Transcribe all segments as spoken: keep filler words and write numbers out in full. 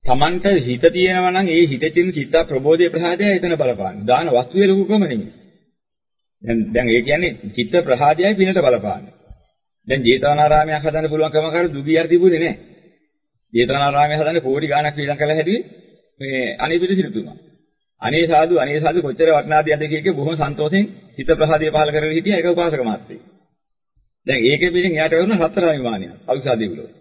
Tamanta හිත තියෙනවා නම් ඒ හිතේ තියෙන චිත්ත ප්‍රබෝධයේ ප්‍රසාදය එතන බලපාන්නේ. දාන වස්තුවේ ලොකුකම නෙමෙයි. දැන් දැන් ඒ කියන්නේ චිත්ත ප්‍රසාදයයි පිනට බලපාන්නේ. දැන් ජේතවනාරාමයක් හදන්න පුළුවන් කම කර දුගියර තිබුණේ නැහැ. ජේතවනාරාමයක් හදන්න කෝටි ගාණක් ශ්‍රී ලංකාවේ හැදුවේ මේ අනිපිට සිටුතුමා. අනේ සාදු අනේ සාදු කොච්චර වටිනාද යද කිය කිය බොහොම සන්තෝෂෙන් හිත ප්‍රසාදය පහල කරගෙන හිටියා ඒක උපාසක මාත්‍රේ. දැන් ඒකේ පිටින් එයාට වුණා සතර විමානයක් අවසාදී වල.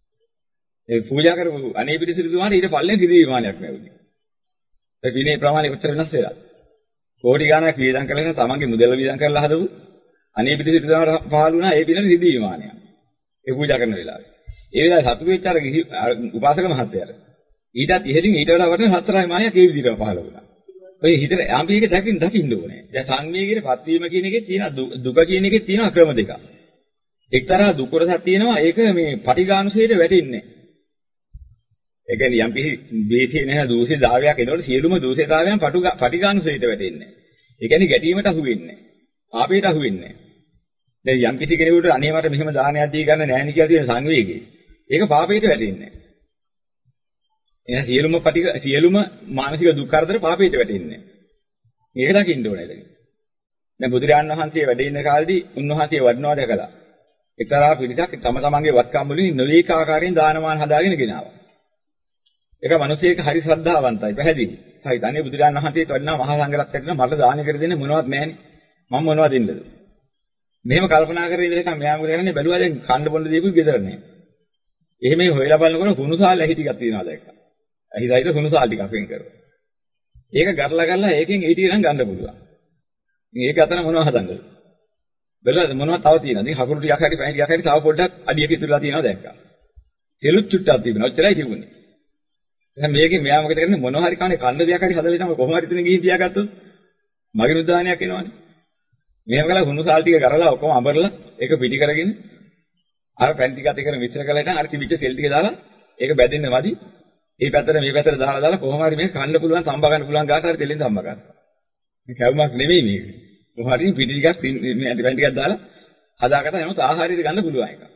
ඒ පූජා කරපු අනේ පිට සිටුතුමාට ඊට පල්ලෙන් කිරි විමානයක් නැවුනේ. ඒ විනේ ප්‍රමාණය කොච්චර වෙනස් වෙලා. කෝටි ගාණක් වියදම් කරලා තමන්ගේ මුදල වියදම් කරලා හදපු අනේ පිට සිටුතුමාට පහළ වුණා ඒ පිටේ කිරි විමානයක්. ඒ පූජා කරන වෙලාවේ. ඒ වෙලාවේ සතුටු වෙච්ච අර උපාසක මහත්තයාට ඊටත් ඉහළින් ඊට වඩා වටින සතර විමානයක් ඒ විදිහට පහළ වුණා. ඔය හිතට අපි ඒක දකින්න දකින්න ඕනේ. දැන් සංවේගයේ පත්වීම කියන එකේ තියෙන දුක කියන එකේ තියෙන ක්‍රම දෙකක්. එක්තරා දුක් කොටසක් තියෙනවා ඒක මේ පටිඝානුසයට වැටෙන්නේ. ඒ කියන්නේ යම් කිසි ද්වේෂය නැහැ දෝෂේ ධාවයක් එනකොට සියලුම දෝෂේ ධාවයන් පටිඝානුසයට වැටෙන්නේ. ඒ කියන්නේ ගැටීමට අහු වෙන්නේ නැහැ. පාපයට අහු වෙන්නේ නැහැ. දැන් යම් කිසි කෙනෙකුට අනේ මට මෙහෙම දානයක් දී ගන්න නැහැ නේ කියලා තියෙන සංවේගය. ඒක පාපයට වැටෙන්නේ නැහැ. එහෙනම් සියලුම පටිඝ සියලුම මානසික දුක් කරදර පාපයට වැටෙන්නේ. මේක දකින්න ඕනේ දැන්. දැන් බුදුරජාණන් වහන්සේ වැඩ ඉන්න කාලේදී උන්වහන්සේ වඩනවා දැකලා එක්තරා පිරිසක් තම තමන්ගේ වත්කම් වලින් නොලීක ආකාරයෙන් දානමාන හදාගෙන ගෙනාවා. ඒක මිනිස්සෙක් හරි ශ්‍රද්ධාවන්තයි පැහැදිලි. හරි තනිය බුදුරජාණන් වහන්සේත් වඩනවා මහා සංඝරත්නයට වඩනවා මට දාන කර දෙන්න මොනවත් නැහැනේ. මම මොනවද දෙන්නද? මෙහෙම කල්පනා කරගෙන ඉඳලා මෙයා මොකද කරන්නේ බැලුවා දැන් කන්න බොන්න දීපු ගෙදර නැහැ. එහෙම හොයලා බලනකොට කුණුසාල් ඇහි ටිකක් තියෙනවා දැක්කා. ඇහිදයිද කුණුසාල් ටිකක් වෙන් කරලා. ඒක ගරලා ගරලා ඒකෙන් ඒ ටික නම් ගන්න පුළුවන්. ඉතින් ඒක අතන මොනවද හදන්නද? බැලුවද මොනවද තව තියෙනවද? ඉතින් හකුරු ටිකක් හරි පැණි ටිකක් හරි තව පොඩ්ඩක් අඩියක ඉතුරුලා තියෙනවා දැක්කා. තෙලුත් චුට්ටක් තිබුණා. ඔච්චරයි තිබුණේ. දැන් මේකෙන් මෙයා මොකද කරන්නේ මොනවා හරි කන්නේ කන්න දෙයක් හරි හදලා ඉතම කොහොම හරි තුන ගිහින් තියාගත්තොත් මගේ උද්දානයක් එනවනේ. මෙහෙම කළා කුණුසාල් ටික ගරලා ඔක්කොම අඹරලා ඒක පිටි කරගෙන අර පැණි ටිකත් එක්ක මිශ්‍ර කරලා ඉතින් අර තිබිච්ච තෙල් ටික දාලා ඒක බැදෙන්න මදි. මේ පැත්තට මේ පැත්තට දාලා දාලා කොහොම හරි මේක කන්න පුළුවන් තම්බ ගන්න පුළුවන් ගාට හරි දෙලෙන් තම්බ ගන්න. මේ කැවුමක් නෙමෙයි මේක. කොහොම හරි පිටි ටිකක් මේ පැණි ටිකක් දාලා හදාගත්තා එනොත් ආහාරයට ගන්න පුළුවන් එක.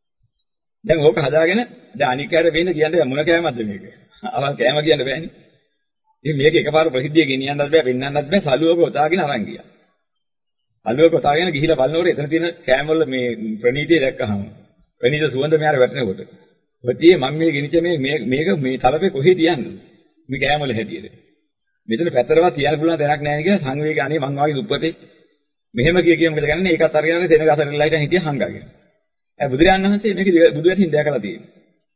දැන් ඕක හදාගෙන දැන් අනික් අයට වෙන්න කියන්නේ මොන කෑමක්ද මේක? අවල් කෑම කියන්න බෑනේ. ඉතින් මේක එකපාර ප්‍රසිද්ධිය ගෙනියන්නත් බෑ පෙන්නන්නත් බෑ සලුවක ඔතාගෙන අරන් ගියා. සලුවක ඔතාගෙන ගිහිලා බලනකොට එතන තියෙන කෑම වල මේ ප්‍රණීතිය දැක්කහම ප්‍රණීත සුවඳ මෙයාට වැටෙනකොට ඔතියේ මම මේ ගෙනිච්ච මේ මේක මේ තලපේ කොහෙද තියන්නේ? මේ කෑම වල හැටියට. මෙතන පැතරවත් තියන්න පුළුවන් තැනක් නැහැ කියලා සංවේගය අනේ මං වාගේ දුප්පතේ මෙහෙම කිය කිය මොකද ගන්නේ ඒකත් අරගෙන දෙන ගසරලා හිටිය හිටිය හංගාගෙන. ඒ බුදුරජාණන් වහන්සේ මේක බුදු වැසින් දැකලා තියෙනවා.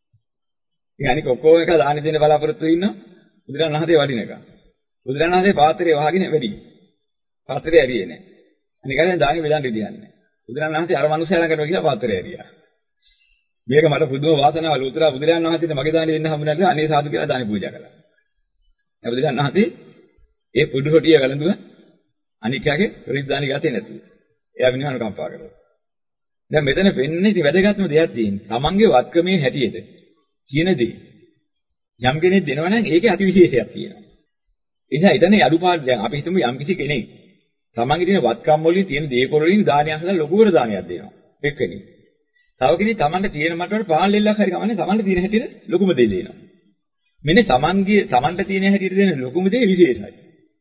ඉතින් අනික ඔක්කොම එක දාන දෙන්න බලාපොරොත්තු වෙන්න බුදුරජාණන් වහන්සේ වඩින එක. බුදුරජාණන් වහන්සේ පාත්‍රය වහගෙන වැඩි. පාත්‍රය ඇරියේ නැහැ. අනික දැන් දානි බෙදන්න ඉදියන්නේ නැහැ. බුදුරජාණන් වහන්සේ අර මිනිස්සයා ළඟට ගිහලා පාත්‍රය ඇරියා. මේක මට පුදුම වාසනාවල උතුරා බුදුරජාණන් වහන්සේට මගේ දානි දෙන්න හම්බුනේ නැහැ අනේ සාදු කියලා දානි පූජා කළා. ඒ බුදුරජාණන් වහන්සේ ඒ පුඩු හොටිය වැළඳුවා අනිකගේ රිද්දානි ගත්තේ නැතුව. එයා විනහන කම්පා කරලා. දැන් මෙතන වෙන්නේ ඉතින් වැදගත්ම දෙයක් තියෙන්නේ. තමන්ගේ වත්කමේ හැටියට කියන දේ. යම් කෙනෙක් දෙනවා නම් ඒකේ අතිවිශේෂයක් තියෙනවා. ඒ නිසා එතන අඩුපාඩු දැන් අපි හිතමු යම් කිසි කෙනෙක් තමන්ගේ තියෙන වත්කම් වලින් තියෙන දේපොළ වලින් දානයක් හදලා ලොකුවට දානයක් දෙනවා. එක්කෙනෙක්. තව කෙනෙක් තමන්ට තියෙන මට්ටමට පාන් ලෙල්ලක් හරි කමන්නේ තමන්ට තියෙන හැටියට ලොකුම දේ දෙනවා. මෙන්න තමන්ගේ තමන්ට තියෙන හැටියට දෙන ලොකුම දේ විශේෂයි.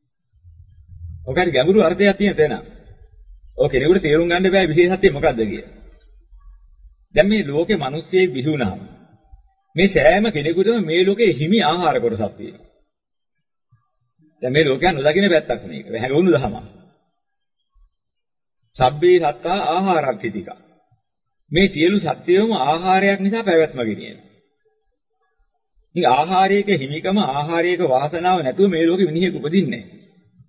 ඔක හරි ගැඹුරු අර්ථයක් තියෙන තැන. ඔය කෙනෙකුට තේරුම් ගන්න බෑ විශේෂත්වය මොකක්ද කියලා. දැන් මේ ලෝකේ මිනිස්සෙක් විසුණාම මේ සෑම කෙනෙකුටම මේ ලෝකේ හිමි ආහාර කොටසක් තියෙනවා. දැන් මේ ලෝකයන් නොදකින්න පැත්තක් මේක. හැඟවුණු දහම. සබ්බේ සත්තා ආහාරක්ඛිතික. මේ සියලු සත්‍යයම ආහාරයක් නිසා පැවැත්ම ගෙනියනවා. ඉතින් ආහාරයක හිමිකම ආහාරයක වාසනාව නැතුව මේ ලෝකෙ මිනිහෙක් උපදින්නේ නැහැ.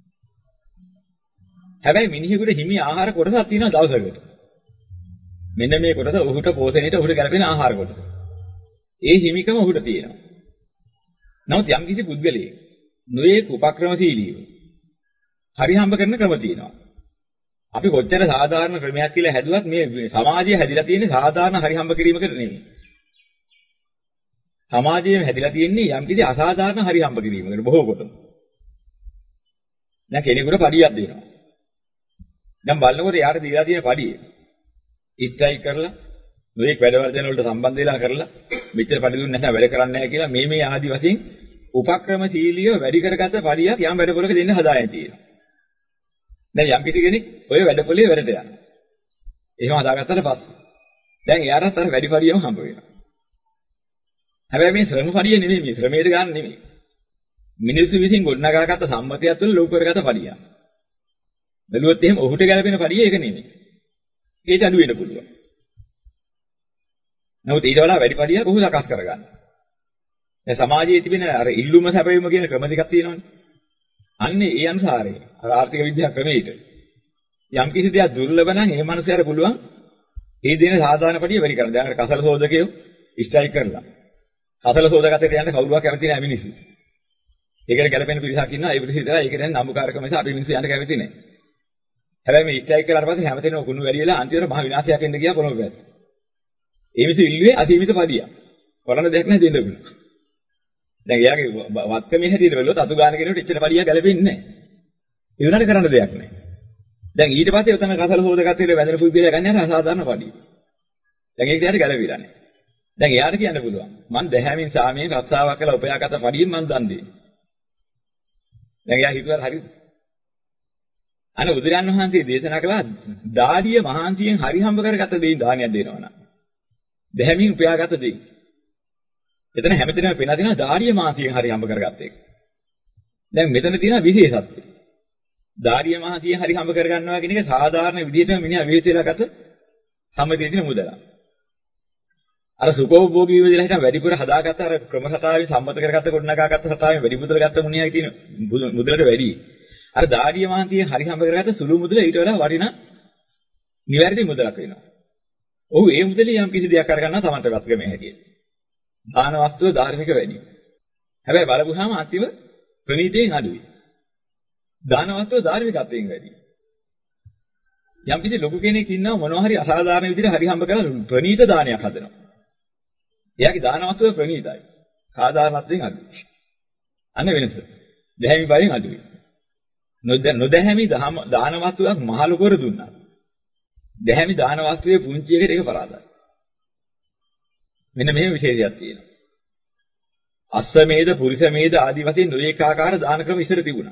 හැබැයි මිනිහෙකුට හිමි ආහාර කොටසක් තියෙනවා දවසකට. මෙන්න මේ කොටස ඔහුට පෝෂණයට ඔහුට ගැලපෙන ආහාර කොටස. ඒ හිමිකම ඔහුට තියෙනවා. නමුත් යම් කිසි පුද්ගලයෙක් නොයේ උපක්‍රමශීලීව හරි හම්බ කරන ක්‍රම තියෙනවා. අපි කොච්චර සාධාරණ ක්‍රමයක් කියලා හැදුවත් මේ සමාජය හැදිලා තියෙන්නේ සාධාරණ හරි හම්බ කිරීමකට නෙමෙයි. සමාජයේ හැදිලා තියෙන්නේ යම් කිසි අසාධාරණ හරි හම්බ කිරීමකට බොහෝ කොට. දැන් කෙනෙකුට පඩියක් දෙනවා. දැන් බලනකොට යාට දීලා තියෙන පඩිය ඉස්ට්‍රයික් කරලා මේක වැඩවර්ධන වලට සම්බන්ධ වෙලා කරලා මෙච්චර පඩි දුන්නේ නැත්නම් වැඩ කරන්නේ නැහැ කියලා මේ මේ ආදි වශයෙන් උපක්‍රමශීලීව වැඩි කරගත්ත පඩියක් යම් වැඩපොලක දෙන්න හදාගෙන තියෙනවා. දැන් යම් කිසි කෙනෙක් ඔය වැඩපොලේ වැඩට යනවා. එහෙම හදාගත්තට පස්සේ දැන් එයාටත් අර වැඩි පඩියම හම්බ වෙනවා. හැබැයි මේ ශ්‍රම පඩිය නෙමෙයි මේ ශ්‍රමයට ගන්න නෙමෙයි. මිනිස්සු විසින් ගොඩනගාගත්ත සම්මතයත් තුළ ලෝක කරගත්ත පඩියක්. බැලුවොත් එහෙම ඔහුට ගැලපෙන පඩිය ඒක නෙමෙයි. ඒක අඩු වෙන්න පුළුවන්. නමුත් ඊට වඩා වැඩි පඩියක් ඔහු සකස් කරගන්න. දැන් සමාජයේ තිබෙන අර ඉල්ලුම සැපයීම කියන ක්‍රම දෙකක් තියෙනවානේ. අන්නේ ඒ අනුසාරයෙන් අර ආර්ථික විද්‍යා ක්‍රමයට යම් කිසි දෙයක් දුර්ලභ නම් ඒ මනුස්සයාට පුළුවන් ඒ දෙන සාධාරණ පඩිය වැඩි කරන්න. දැන් අර කසල සෝදකයෝ ස්ට්‍රයික් කරලා. කසල සෝදකතේට යන්න කවුරුවක් කැමති නැහැ මිනිස්සු. ඒකට ගැලපෙන පිරිසක් ඉන්නවා. ඒ පිරිස විතරයි ඒකට යන නම්බුකාරකම නිසා අපි මිනිස්සු යන්න කැමති නැහැ. හැබැයි මේ ස්ට්‍රයික් කළාට පස්සේ හැමතැනම කුණු වැඩි වෙලා අන්තිමට මහ විනාශයක් එන්න ගියා පොළොව පැත්ත. ඒ මිනිස්සු ඉල්ලුවේ අසීමිත පඩියක්. කරන්න දෙයක් නැහැ දෙන්න පුළුවන්. දැන් එයාගේ වත්කමේ හැටියට බැලුවොත් අතු ගන්න කෙනෙකුට ඉච්චර පඩියක් ගැලපෙන්නේ නැහැ. ඒ උනාට කරන්න දෙයක් නැහැ. දැන් ඊට පස්සේ උතන කසල හොදගත්තේ වැදෙන පුද්ගලයා ගන්න යන අසාධාරණ පඩිය. දැන් ඒක දිහාට ගැලවිලා නැහැ. දැන් එයාට කියන්න පුළුවන් මං දැහැමින් සාමියෙන් රස්සාවක් කළා උපයාගත පඩියෙන් මං දන් දෙන්නේ. දැන් එයා හිතුවා හරිද? අනේ බුදුරජාණන් වහන්සේ දේශනා කළා දාඩිය මහාන්තියෙන් හරි හම්බ කරගත්ත දෙයින් දානයක් දෙනවා නම්. දැහැමින් උපයාගත දෙයින්. එතන හැමතැනම පේනවා තියෙනවා දාඩිය මහාන්තියෙන් හරි හම්බ කරගත්ත එක. දැන් මෙතන තියෙනවා විශේෂත්වය. දාඩිය මහාන්තියෙන් හරි හම්බ කරගන්නවා කියන එක සාධාරණ විදිහටම මිනිහා විහිදෙලා ගත සම්මතියේ තියෙන මුදලක්. අර සුඛෝභෝගී විදිහට හිටන් වැඩිපුර හදාගත්ත අර ක්‍රම රටාවේ සම්මත කරගත්ත ගොඩනගාගත්ත රටාවේ වැඩි මුදල ගත්ත මුනියයි තියෙන මුදලට වැඩි. අර දාඩිය මහන්තියෙන් හරි හම්බ කරගත්ත සුළු මුදල ඊට වඩා වටිනා නිවැරදි මුදලක් වෙනවා. ඔව් ඒ මුදලේ යම් කිසි දෙයක් අරගන්නවා Tamanට වත්කමේ හැටියට. දාන වස්තුව ධාර්මික වැඩි. හැබැයි බලපුවාම අන්තිම ප්‍රණීතයෙන් අඩුයි. දාන වස්තුව ධාර්මිකත්වයෙන් වැඩි. යම් කිසි ලොකු කෙනෙක් ඉන්නව මොනවා හරි අසාධාරණ විදිහට හරි හම්බ කරලා ප්‍රණීත දානයක් හදනවා. එයාගේ දාන වස්තුව ප්‍රණීතයි. සාධාරණත්වයෙන් අඩුයි. අන්න වෙනස. දැහැමි බයෙන් අඩුයි. නොදැහැමි දාන වස්තුවක් මහලු කර දුන්නා. දැහැමි දාන වස්තුවේ පුංචි එකට ඒක පරාදයි. මෙන්න මේ විශේෂයක් තියෙනවා. අස්සමේද පුරිසමේද ආදී වශයෙන් නොඑක ආකාර දාන ක්‍රම ඉස්සර තිබුණා.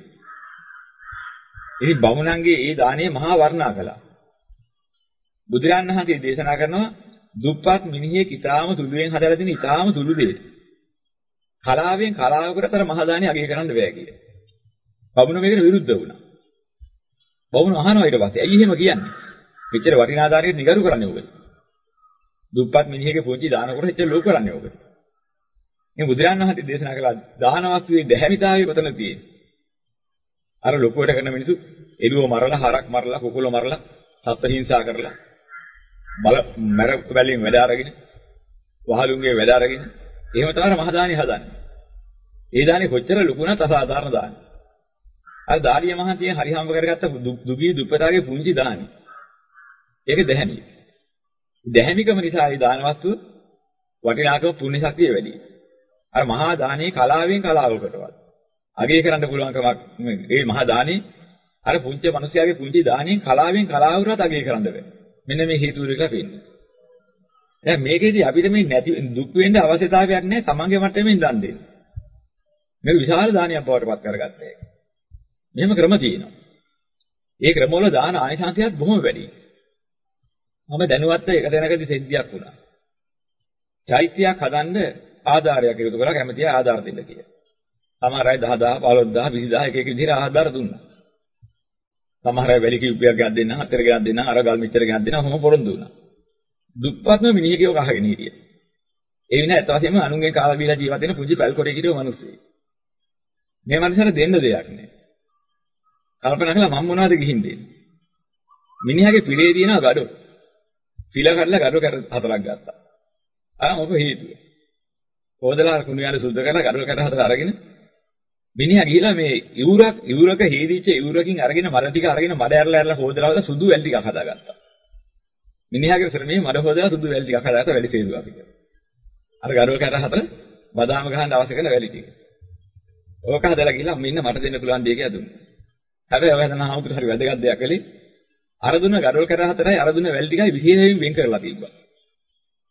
ඉතින් බමුණන්ගේ ඒ දාණය මහා වර්ණා කළා. බුදුරජාණන් වහන්සේ දේශනා කරනවා දුප්පත් මිනිහෙක් ඊටාම සුළුවෙන් හදලා තියෙන ඊටාම සුළු දෙයක්. කලාවෙන් කලාවකටතර මහා දාණය අගය කරන්න බෑ කියලා. බමුණ මේකට විරුද්ධ වුණා. බමුණ අහනවා ඊට පස්සේ. ඇයි එහෙම කියන්නේ? මෙච්චර වටිනා දාණයට නිගරු කරන්නේ ඔබ. දුප්පත් මිනිහෙක්ගේ පුංචි දාන කොට එච්චර ලෝක කරන්නේ ඔබ. මේ බුදුරජාණන් වහන්සේ දේශනා කළා දාන වස්තුවේ දැහැමිතාවය කොතනද තියෙන්නේ? අර ලොකුවට කරන මිනිස්සු එළුව මරලා, හරක් මරලා, කුකුල මරලා, සත්ත්ව හිංසා කරලා, බල මර බැලින් වැඩ අරගෙන, වහලුන්ගේ වැඩ අරගෙන, එහෙම තමයි මහ දානි හදන්නේ. ඒ දානේ කොච්චර ලොකු වුණත් අසාධාරණ දානි. අර දාඩිය මහන්තියෙන් හරි හම්බ කරගත්ත දුගී දුප්පතාගේ පුංචි දානි. ඒක දැහැමි. දැහැමිකම නිසා ඒ දාන වස්තුව වටිනාකම පුණ්‍ය ශක්තිය වැඩි. අර මහා දානේ කලාවෙන් කලාවකටවත් අගය කරන්න පුළුවන් කමක් මේ මහා දානේ අර පුංචි මිනිස්යාගේ පුංචි දානෙන් කලාවෙන් කලාවකටවත් අගය කරන්න බෑ. මෙන්න මේ හේතු වල එකක් වෙන්නේ. දැන් මේකෙදි අපිට මේ නැති දුක් වෙන්න අවශ්‍යතාවයක් නැහැ තමන්ගේ මට්ටමින් දන් දෙන්න. මේක විශාල දානයක් බවට පත් කරගත්තා ඒක. මෙහෙම ක්‍රම තියෙනවා. ඒ ක්‍රම වල දාන ආනිසංසයත් බොහොම වැඩි. මම දැනුවත් එක තැනකදී සිද්ධියක් වුණා. චෛත්‍යයක් හදන්න ආධාරයක් එකතු කරලා කැමතියි ආධාර දෙන්න කියලා. සමහර අය දහ දහ පහළොස් දහ විසි දහ එක එක විදිහට ආධාර දුන්නා. සමහර අය වැලි කිව්පයක් ගන්න දෙන්න, හතර ගන්න දෙන්න, අර ගල් මෙච්චර ගන්න දෙන්න කොහොම පොරොන්දු වුණා. දුප්පත්ම මිනිහෙක්ව කහගෙන හිටියේ. ඒ විනා ඇත්ත වශයෙන්ම අනුන්ගෙන් කාලා බීලා ජීවත් වෙන පුංචි පැල් කොටේ හිටිය මිනිස්සෙක්. මේ මනුස්සයාට දෙන්න දෙයක් නෑ. කල්පනා කළා මම මොනවද ගිහින් දෙන්නේ? මිනිහාගේ පිළේ තියෙනවා gadu. පිළ කඩලා gadu කර හතරක් ගත්තා. අර මොකද හේතුව? හොදලා කුණු යන සුද්ධ කරලා gadu කර හතර අරගෙන මිනිහා ගිහිලා මේ ඉවුරක් ඉවුරක හේදිච්ච ඉවුරකින් අරගෙන මඩ ටික අරගෙන මඩ ඇරලා ඇරලා හොදලා වල සුදු වැල් ටිකක් හදාගත්තා. මිනිහාගේ ශ්‍රමයේ මඩ හොදලා සුදු වැල් ටිකක් හදාගත්තා වැලි සේදුවා පිට. අර gadu කර හතර බදාම ගහන්න අවශ්‍ය කරන වැලි ටික. ඕක හදලා ගිහිල්ලා මෙන්න මට දෙන්න පුළුවන් දෙයක් දුන්නා. හැබැයි ඔය හදන ආමුතුර හරි වැදගත් දෙයක් කළේ අර දුන්න gadu කර හතරයි අර දුන්න වැල් ටිකයි විශේෂයෙන් වෙන් කරලා තිබ්බා.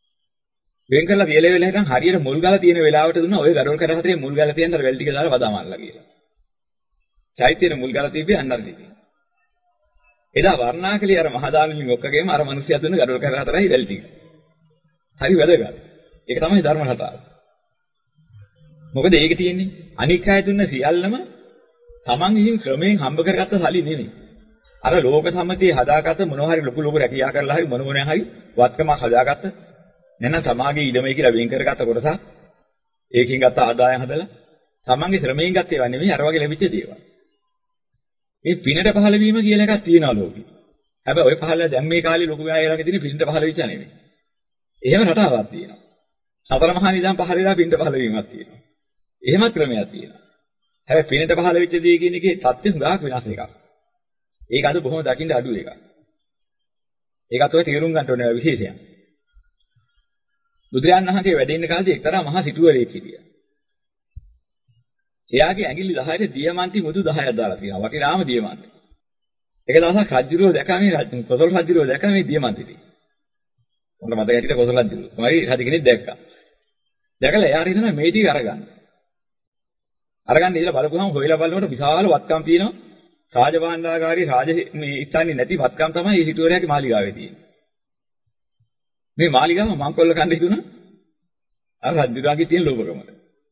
වෙන් කරලා තියලා වෙලා හිටන් හරියට මුල් ගාලා තියෙන වෙලාවට දුන්නා ඔය ගඩොල් කඩ හතරේ මුල් ගාලා තියන්න අර වැල් ටික දාලා වදා මාරලා කියලා. චෛත්‍යයේ මුල් ගාලා තිබ්බේ අන්නර දෙකේ. එදා වර්ණාකලිය අර මහදානමින් ඔක්කගේම අර මිනිස්සයා දුන්න ගඩොල් කඩ හතරයි වැල් ටික. හරි වැදගත්. ඒක තමයි ධර්ම රටාව. මොකද ඒකේ තියෙන්නේ අනික් අය දුන්න සියල්ලම Taman විසින් ශ්‍රමයෙන් හම්බ කරගත්ත සල්ලි නෙමෙයි. අර ලෝක සම්මතිය හදාගත්ත මොනවා හරි ලොකු ලොකු රැකියා කරලා හරි මොන මොනවා හරි වත්කමක් හදාගත්ත නැත්නම් තමාගේ ඉඩමයි කියලා වෙන් කරගත්ත කොටසක් ඒකෙන් ගත්ත ආදායම් හදලා තමන්ගේ ශ්‍රමයෙන් ගත්ත ඒවා නෙමෙයි අර වගේ ලැබිච්ච දේවල්. මේ පිනට පහළ වීම කියලා එකක් තියෙනවා ලෝකෙ. හැබැයි ওই පහළ දැන් මේ කාලේ ලොකු අයලාගේ තියෙන පිනට පහළ වෙච්ච නෙමෙයි. එහෙම රටාවක් තියෙනවා. සතර මහා නිදාන් පහළ වෙලා පිනට පහළ වීමක් තියෙනවා. එහෙමත් ක්‍රමයක් තියෙනවා. හැබැයි පිනට පහළ වෙච්ච දේ කියන එකේ தත්ත්වෙ හුඟක් වෙනස් එකක්. ඒක අද බොහොම දකින්න අඩු එකක්. ඒකත් ඔය තේරුම් ගන්න ඕනේ විශේෂයක්. බුදුරජාණන් වහන්සේ වැඩ ඉන්න කාලේ එක්තරා මහා සිටුවරයෙක් හිටියා. එයාගේ ඇඟිලි දහයට දියමන්ති මුදු දහයක් දාලා තියෙනවා. වටිනාම දියමන්ති. එක දවසක් රජුරෝ දැකලා මේ කොසල් රජුරෝ දැකලා මේ දියමන්ති ටික. මොකට මතක හිටියට කොසල් රජුරෝ. තමයි රජ කෙනෙක් දැක්කා. දැකලා එයාට හිතනවා මේ ටික අරගන්න. අරගන්න ඉතලා බලපුවහම හොයලා බලනකොට විශාල වත්කම් තියෙනවා. රාජභාණ්ඩාගාරී රාජ මේ ඉස්සන්නේ නැති වත්කම් තමයි මේ සිටුවරයාගේ මාලිගාවේ තියෙන්නේ. මේ මාලිගාව මංකොල්ල කන්න හිතුණා. අර රජුරාගේ තියෙන ලෝභකමට.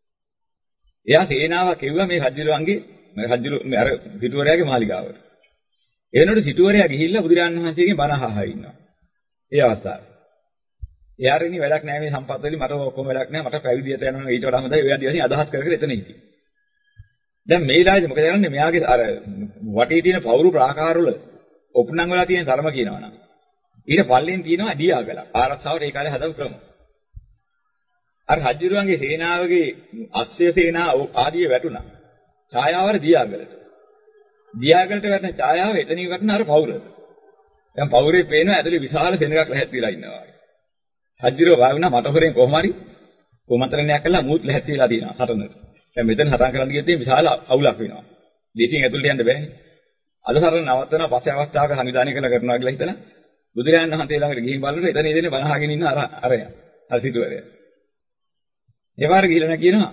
එයා සේනාවක් එව්වා මේ රජුරන්ගේ මේ රජු මේ අර සිටුවරයාගේ මාලිගාවට. එනකොට සිටුවරයා ගිහිල්ලා බුදුරජාණන් වහන්සේගෙන් බණ අහහා ඉන්නවා. ඒ අවස්ථාවේ. එයාට ඉනි වැඩක් නැහැ මේ සම්පත් වලින් මට ඔක්කොම වැඩක් නැහැ මට පැවිදියට යනවා ඊට වඩා හොඳයි ඔය ආදී අදහස් කර කර එතන හිටියේ. දැන් මේ රාජ්‍ය මොකද කරන්නේ මෙයාගේ අර වටේ තියෙන පවුරු ප්‍රාකාර වල ඔප්නං වල තියෙන ධර්ම කියනවනම් ඊට පල්ලෙන් තියෙනවා දියාගල. ආරක්ෂාවට ඒ කාලේ හදපු ක්‍රම. අර රජුරුවන්ගේ සේනාවගේ අස්ය සේනාව ආදී වැටුණා. ඡායාවර දියාගලට. දියාගලට වැටෙන ඡායාව එතනින් වැටෙන අර පවුරට. දැන් පවුරේ පේනවා ඇතුලේ විශාල සෙනඟක් ලැහැත්තිලා ඉන්නවා. රජුරුව වාවුණා මට හොරෙන් කොහොම හරි කොමන්ත්‍රණයක් කළා මූත් ලැහැත්තිලා තියෙනවා හතරනට. දැන් මෙතන හතන් කරන්න ගියත් විශාල අවුලක් වෙනවා. දෙතින් ඇතුළට යන්න බෑනේ. අද සරණ නවත්තනවා පස්සේ අවස්ථාවක සංවිධානය කළා කරනවා කියලා හිතන බුදුරජාණන් වහන්සේ ළඟට ගිහින් බලනකොට එතන ඉඳගෙන බණ අහගෙන ඉන්න අර අරයා. අර සිටුවරයා. ඒ වාර ගිහලා කියනවා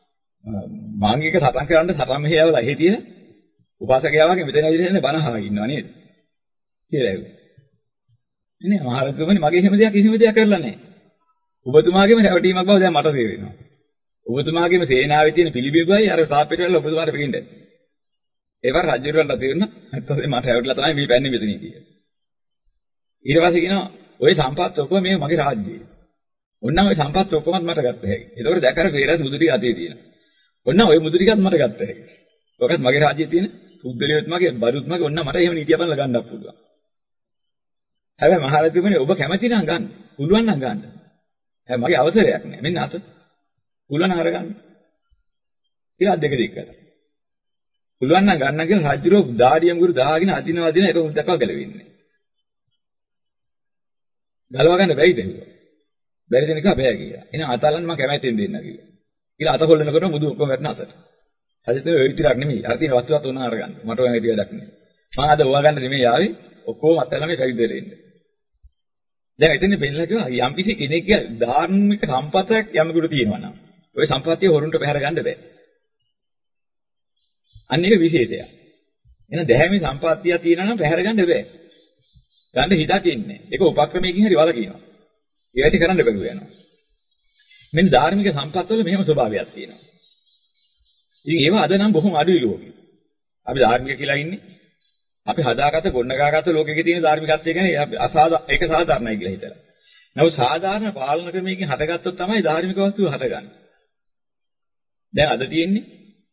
මාංගික සටන් කරන්න සටන් මෙහෙයවලා එහෙ තියෙන උපාසකයා වගේ මෙතන ඉඳගෙන බණ අහගෙන ඉන්නවා නේද? කියලා ඇහුවා. නේ මහරජතුමනි මගේ එහෙම දෙයක් කිසිම දෙයක් කරලා නැහැ. ඔබතුමාගේම රැවටීමක් බව දැන් මට තේරෙනවා. ඔබතුමාගේම සේනාවේ තියෙන පිළිබිඹුවයි අර තාප්පෙට වෙලා ඔබතුමාට පෙකින්නේ. ඒවර රජුරවන්ට තේරුණා නැත්නම් මට රැවටලා තමයි මේ පැන්නේ මෙතන කියලා. ඊට පස්සේ කියනවා ඔය සම්පත් ඔක්කොම මේ මගේ රාජ්‍යයේ. ඔන්නම් ඔය සම්පත් ඔක්කොමත් මට ගත්ත හැකි. ඒතකොට දැකලා පෙරස් මුදු ටික අතේ තියෙනවා. ඔන්නම් ඔය මුදු ටිකත් මට ගත්ත හැකි. ඔකත් මගේ රාජ්‍යයේ තියෙන පුද්ගලියොත් මගේ බරුත් මගේ ඔන්න මට එහෙම නීතිය බලලා ගන්නත් පුළුවන්. හැබැයි මහරජතුමනි ඔබ කැමති නම් ගන්න. පුළුවන් නම් ගන්න. හැබැයි මගේ අවසරයක් නෑ. මෙන්න අත. පුළුවන් අරගන්න. කියලා දෙක දෙක කළා. පුළුවන් නම් ගන්න කියලා රජුරෝ දාඩියම් ගුරු දාගෙන අදිනවා දින ඒක උදකව ගැලවෙන්නේ. ගලව ගන්න බැයිද කියලා. බැරි දෙනක බෑ කියලා. එහෙනම් අතලන් මම කැමැතිෙන් දෙන්න කියලා. කියලා අත හොල්ලනකොට මුදු ඔක්කොම වැටෙන අතට. හදිස්සියේ ඔය විතරක් නෙමෙයි. අර තියෙන වස්තුවත් උනා අරගන්න. මට ඔය හැටි වැඩක් නෙමෙයි. මම අද ඕවා ගන්න නෙමෙයි ආවේ. ඔක්කොම අතලම කයිදෙර ඉන්නේ. දැන් එතන බෙන්නලා කිව්වා යම් කිසි කෙනෙක්ගේ ධාර්මික සම්පතක් යමකට තියෙනවා නම් ඔය සම්පත්තිය හොරුන්ට පැහැර ගන්න බෑ. අන්න ඒක විශේෂයක්. එහෙනම් දැහැමි සම්පත්තිය තියෙනවා නම් පැහැර ගන්න බෑ. ගන්න හිතක් ඉන්නේ. ඒක උපක්‍රමයකින් හරි වලකිනවා. ඒකට කරන්න බැරුව යනවා. මෙන්න ධාර්මික සම්පත් වල මෙහෙම ස්වභාවයක් තියෙනවා. ඉතින් ඒවා අද නම් බොහොම අඩුයි ලෝකෙ. අපි ධාර්මික කියලා ඉන්නේ. අපි හදාගත්ත ගොඩනගාගත්ත ලෝකෙක තියෙන ධාර්මිකත්වය ගැන අසාධා ඒක සාධාරණයි කියලා හිතලා. නමුත් සාධාරණ පාලන ක්‍රමයකින් හටගත්තොත් තමයි ධාර්මික වස්තුව හටගන්නේ. දැන් අද තියෙන්නේ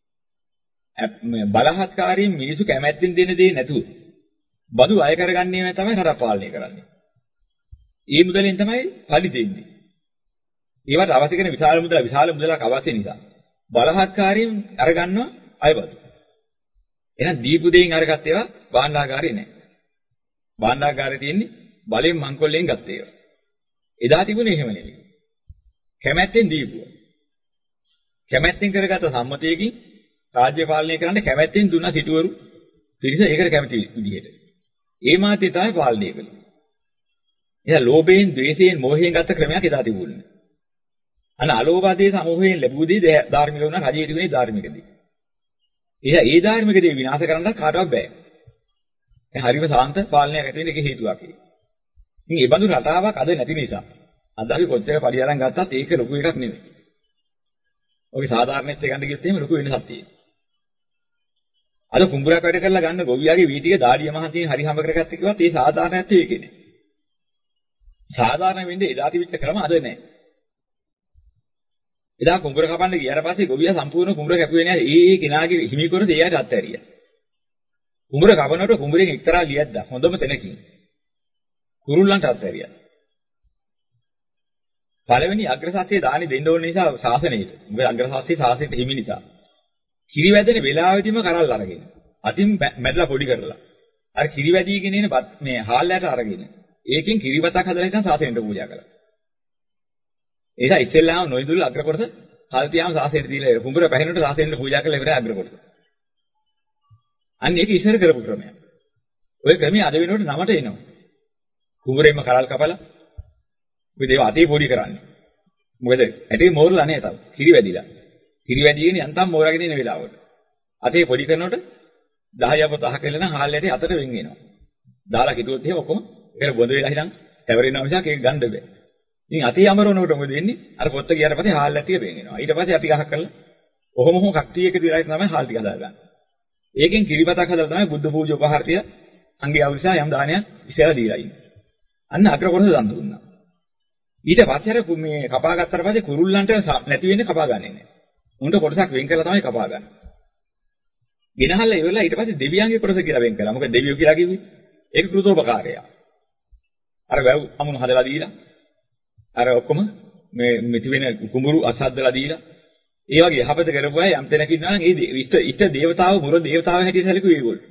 බලහත්කාරයෙන් මිනිසු කැමැත්තෙන් දෙන දේ නැතුව බදු අය කරගන්නේ නැ තමයි රට පාලනය කරන්නේ. ඒ මුදලෙන් තමයි පඩි දෙන්නේ. ඒවට අවශ්‍ය කරන විශාල මුදල විශාල මුදලක් අවශ්‍ය නිසා බලහත්කාරයෙන් අරගන්නවා අයබදු. එහෙනම් දීපු දෙයින් අරගත්ත ඒවා භාණ්ඩාගාරේ නැහැ. භාණ්ඩාගාරේ තියෙන්නේ බලෙන් මංකොල්ලෙන් ගත්ත ඒවා. එදා තිබුණේ එහෙම නෙවෙයි. කැමැත්තෙන් දීපුවා. කැමැත්තෙන් කරගත්ත සම්මතයකින් රාජ්‍ය පාලනය කරන්න කැමැත්තෙන් දුන්න සිටුවරු පිරිස ඒකට කැමති විදිහට. ඒ මාතේ තමයි පාලනය කළේ. එහෙනම් ලෝභයෙන්, ද්වේෂයෙන්, මෝහයෙන් ගත්ත ක්‍රමයක් එදා තිබුණේ. අන්න අලෝභාදී සමූහයෙන් ලැබුව දේ ධාර්මික වුණා රජයේ තිබුණේ ධාර්මික දේ. එයා ඒ ධාර්මික දේ විනාශ කරන්න කාටවත් බෑ. ඒ හරිම සාන්ත පාලනයක් ඇති වෙන එක හේතුවක් ඒක. ඉතින් ඒ බඳු රටාවක් අද නැති නිසා අද අපි කොච්චර පඩි අරන් ගත්තත් ඒක ලොකු එකක් නෙමෙයි. ඔගේ සාධාරණෙත් ගන්න ගියොත් එහෙම ලොකු වෙනසක් තියෙනවා. අද කුඹුරක් වැඩ කරලා ගන්න ගොවියාගේ වී ටික දාඩිය මහන්තියෙන් හරි හැම කරගත්ත කිව්වත් ඒ සාධාරණයක් ඒකේ නේ. සාධාරණ වෙන්නේ එදා තිබිච්ච ක්‍රම අද නැහැ. එදා කුඹුර කපන්න ගියාට පස්සේ ගොවියා සම්පූර්ණ කුඹුර කැපුවේ නෑ. ඒ ඒ කෙනාගේ හිමිකර දෙයට අත්හැරියා. කුඹුර කපනකොට කුඹුරෙන් එක්තරා ලියද්දා හොඳම තැනකින් කුරුල්ලන්ට අත්හැරියා. පළවෙනි අග්‍රසාස්ත්‍රයේ දානි දෙන්න ඕන නිසා ශාසනයට. මොකද අග්‍රසාස්ත්‍රයේ ශාසනයට හිමි නිසා. කිරි වැදෙන වෙලාවෙදිම කරල් අරගෙන. අතින් මැදලා පොඩි කරලා. අර කිරි වැදීගෙන එන මේ හාල්ලයට අරගෙන. ඒකෙන් කිරිවතක් හදලා ඉතින් ශාසනයට පූජා කළා. ඒක ඉස්සෙල්ලාම නොයිදුල් අග්‍ර කොටස කල් තියාම ශාසනයට දීලා ඉවර. කුඹුර පැහැෙනකොට ශාසනයට පූජා කළා ඉවරයි අග්‍ර කොටස. අන්න ඒක ඉස්සර කරපු ක්‍රමයක්. ඔය ක්‍රමයේ අද වෙනකොට නමට එනවා. කුඹුරෙන්ම කරල් කපලා ඔය දේව අතේ පොඩි කරන්නේ. මොකද ඇටේ මෝරලා නැහැ තාම. කිරි වැදිලා. කිරි වැදීගෙන යන්තම් මෝරාගෙන ඉන වෙලාවට. අතේ පොඩි කරනකොට දහය පොතහක වෙලන හාල් ඇටේ අතට වෙන් වෙනවා. දාලා කිටුවොත් එහෙම ඔක්කොම ඒක බොඳ වෙලා හිටන් හැවරෙනවා මිසක් ඒක ගන්න බෑ. ඉතින් අතේ අමරනකොට මොකද වෙන්නේ? අර පොත්ත ගියාට පස්සේ හාල් ඇටේ වෙන් වෙනවා. ඊට පස්සේ අපි ගහක් කරලා ඔහොම ඔහොම කට්ටිය එක දිරයි තමයි හාල් ටික හදාගන්නේ. ඒකෙන් කිරිපතක් හදලා තමයි බුද්ධ පූජා උපහාර තියලා අංගේ අවශ්‍ය යම් දානයක් ඉස්සෙල්ලා දීලා ඉන්නේ. අන්න අග්‍ර කොටස දන් දුන්නා. ඊට පස්සේ අර මේ කපා ගත්තාට පස්සේ කුරුල්ලන්ට නැති වෙන්නේ කපා ගන්නෙ නෑ. උන්ට කොටසක් වෙන් කරලා තමයි කපා ගන්න. ගෙනහල්ලා ඉවරලා ඊට පස්සේ දෙවියන්ගේ කොටස කියලා වෙන් කළා. මොකද දෙවියෝ කියලා කිව්වේ ඒක කෘතෝපකාරය. අර වැව් අමුණු හදලා දීලා අර ඔක්කොම මේ මිති වෙන කුඹුරු අසද්දලා දීලා ඒ වගේ යහපත කරපු අය යම් තැනක ඉන්නවා නම් ඒ ඉෂ්ට ඉෂ්ට දේවතාව මුර දේවතාව හැටියට සැලකුවේ ඒගොල්ලෝ.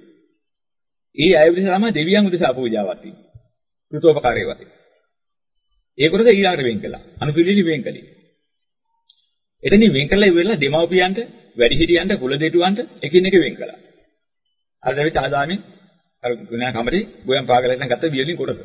ඒ අය විදිහට තමයි දෙවියන් උදෙසා පූජාවක් තියෙන්නේ. කෘතෝපකාරය වතේ. ඒ කොටස ඊළඟට වෙන් කළා. අනුපිළිවෙලින් වෙන් කළේ. එතනින් වෙන් කළා ඉවරලා දෙමව්පියන්ට, වැඩිහිටියන්ට, කුල දෙටුවන්ට එකින් එක වෙන් කළා. අර දෙවිත ආදාමින් අර ගුණා කමරේ ගෝයන් පාගලෙන් ගත්ත වියලින් කොටස.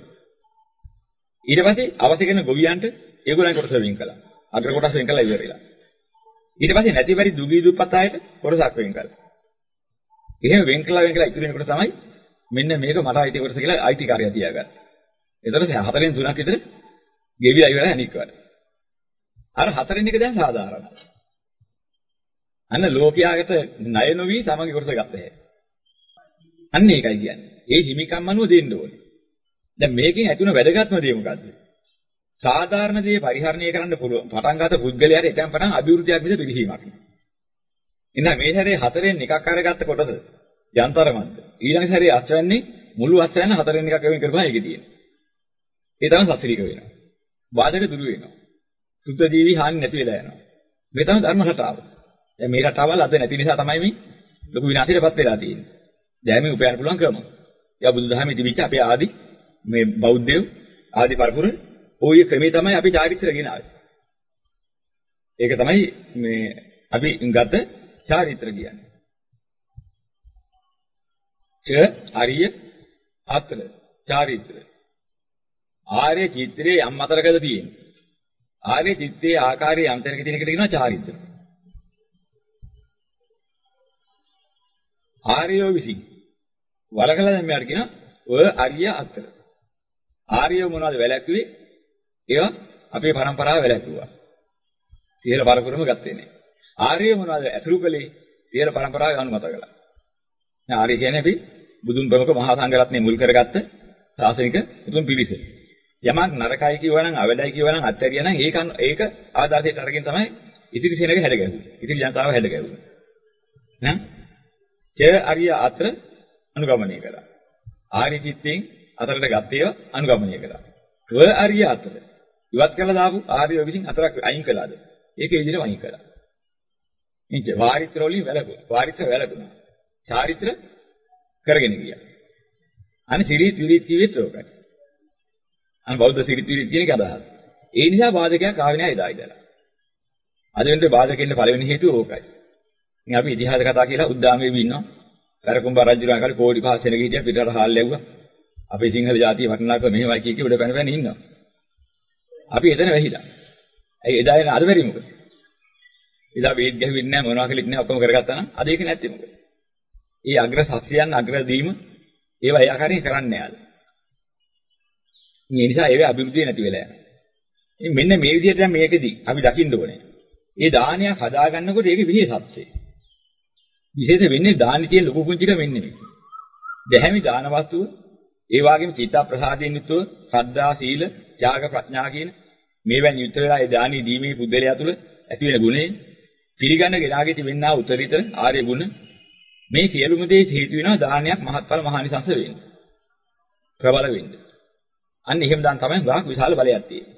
ඊට පස්සේ අවශ්‍ය කරන ගොවියන්ට ඒගොල්ලන් කොටස වෙන් කළා. අග්‍ර කොටස වෙන් කළා ඉවරලා. ඊට පස්සේ නැති පරි දුගී දුප්පත් අයට කොටසක් වෙන් කළා. එහෙම වෙන් කළා වෙන් කළා ඉතුරු වෙනකොට තමයි මෙන්න මේක මට අයිති කොටස කියලා අයිතිකාරය තියාගන්න. එතකොට හතරෙන් තුනක් විතර ගෙවිලා ඉවරයි අනික් වට. අර හතරෙන් එක දැන් සාධාරණයි. අන්න ලෝකයාකට ණය නොවි තමන්ගේ කොටස ගත්ත හැටි. අන්න ඒකයි කියන්නේ. ඒ හිමිකම් අනුව දෙන්න ඕනේ. දැන් මේකෙන් ඇතුණ වැදගත්ම දේ මොකද්ද? සාධාරණ දේ පරිහරණය කරන්න පුළුවන්. පටන් ගන්න පුද්ගලයාට එතෙන් පටන් අභිවෘද්ධියක් විදිහට පිළිහිමක්. ඉතින් මේ හැරේ හතරෙන් එකක් අරගත්ත කොටස යන්තරමන්ද. ඊළඟ හැරේ අස්වැන්නේ මුළු අස්වැන්න හතරෙන් එකක් වෙන් කරපුවා ඒකේ තියෙනවා. ඒ තමයි සත්‍රික වෙනවා. බාධක දුරු වෙනවා. සුද්ධ ජීවි හානි නැති වෙලා යනවා. මේ තමයි ධර්ම රටාව. දැන් මේ රටාවල් අද නැති නිසා තමයි මේ ලොකු විනාශයටපත් වෙලා තියෙන්නේ. දැන් මේ උපයන්න පුළුවන් ක්‍රම. යා බුදුදහමේ තිබිච්ච අපේ ආදි මේ බෞද්ධයෝ ආදි පරපුර ওই ක්‍රමේ තමයි අපි චාරිත්‍ර ගෙනාවේ. ඒක තමයි මේ අපි ගත චාරිත්‍ර කියන්නේ. ච අරිය අත්‍ර චාරිත්‍ර. ආර්ය චිත්‍රයේ යම් අතරකද තියෙන්නේ. ආර්ය චිත්තයේ ආකාරයේ යම් තැනක තියෙන එකට කියනවා චාරිත්‍ර. ආර්යෝ විසින් වලකලා දැන් මෙයාට කියනවා ඔය අරිය අත්‍ර. ආර්යෝ මොනවද වැලැක්ුවේ? ඒවා අපේ પરම්පරාව වැලැක්ුවා. සියල පරපුරම ගත්තේ නෑ. ආර්යෝ මොනවද ඇසුරු කළේ? සියල પરම්පරාව අනුමත කළා. දැන් ආර්ය කියන්නේ අපි බුදුන් ප්‍රමුඛ මහා සංඝරත්නය මුල් කරගත්ත ශාසනික උතුම් පිරිස. යමක් නරකයි කියවනම් අවැඩයි කියවනම් අත්හැරියා නම් ඒක ඒක ආදාසයට අරගෙන තමයි ඉතිරි සෙනග හැඩ ගැහුවේ. ඉතිරි ජනතාව හැඩ ගැහුවේ. නේද? ච අරිය අත්‍ර අනුගමනය කළා. ආර්ය චිත්තෙන් අතරට ගත්තේව අනුගමනය කළා. ව අරිය අත්‍ර ඉවත් කළා දාපු ආර්ය විසින් අතරක් අයින් කළාද? ඒක ඒ විදිහට වයින් කළා. ඉතින් වාරිත්‍ර වලින් වැළකුණා. වාරිත්‍ර වැළකුණා. චාරිත්‍ර කරගෙන ගියා. අනේ සිරිත් විරිත් කිව්වෙත් ඕකයි. අනේ බෞද්ධ සිරිත් විරිත් කියන එක අදහස්. ඒ නිසා බාධකයක් ආවේ නැහැ එදා ඉඳලා. අද වෙනට බාධකෙන්න පළවෙනි හේතුව ඕකයි. ඉතින් අපි ඉතිහාස කතා කියලා උද්දාමයේ ඉන්නවා. කරකුඹ රජුරන් කාලේ කෝඩි පහක් සෙනග හිටියා පිටරට හාල් ලැබුවා. අපේ සිංහල ජාතිය වටිනාකම මෙහෙමයි කිය කී උඩ පැන පැන ඉන්නවා. අපි එතන වැහිලා. ඒ එදා එන අද බැරි මොකද? එදා වේද ගැහුවෙන්නේ නැහැ මොනවා කළෙත් නැහැ ඔක්කොම කරගත්තා නම් අද ඒක නැත්තේ මොකද? ඒ අග්‍ර සත්‍යයන් අග්‍ර දීම ඒවා ඒ ආකාරයෙන් කරන්නේ යාද. මේ නිසා ඒවේ අභිවෘද්ධිය නැති වෙලා යනවා. ඉතින් මෙන්න මේ විදිහට දැන් මේකෙදි අපි දකින්න ඕනේ. ඒ දානයක් හදා ගන්නකොට ඒකේ විශේෂත්වය. විශේෂ වෙන්නේ දානි තියෙන ලොකු පුංචික වෙන්නේ නෙමෙයි. දැහැමි දාන වස්තුව ඒ වගේම චිත්ත ප්‍රසාදයෙන් යුතුව ශ්‍රද්ධා සීල ත්‍යාග ප්‍රඥා කියන මේවෙන් යුත් වෙලා ඒ දානි දීමේ පුද්ගලයා තුළ ඇති වෙන ගුණේ පිළිගන්න ගෙනාගේ තිබෙනා උත්තරීතර ආර්ය ගුණ මේ සියලුම දේ හේතු වෙනවා දානයක් මහත්ඵල මහානිසංස වෙන්න. ප්‍රබල වෙන්න. අන්න එහෙම දාන තමයි ගාක් විශාල බලයක් තියෙන්නේ.